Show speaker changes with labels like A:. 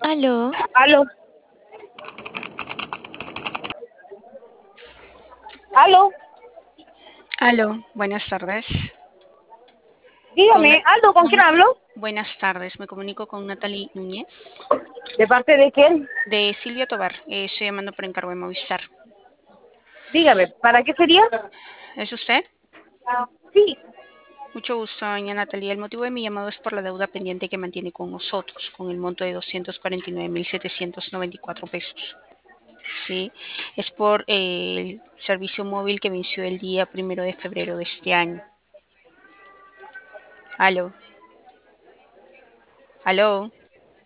A: Aló,
B: Aló, aló,
A: aló, buenas tardes. Con
B: dígame,
A: Na-
B: aló, ¿con
A: con
B: quién
A: Na-
B: hablo?
A: Buenas tardes, me comunico con Natalie Núñez
B: ¿De parte de quién?
A: de Silvia Tobar. Estoy llamando por encargo de Movistar.
B: Dígame, ¿para qué sería?
A: ¿Es usted?
B: Sí,
A: Mucho gusto, doña Natalie. El motivo de mi llamado es por la deuda pendiente que mantiene con nosotros, con el monto de 249.794 pesos. Sí, es por el servicio móvil que venció el día 1 de febrero de este año. Aló, aló.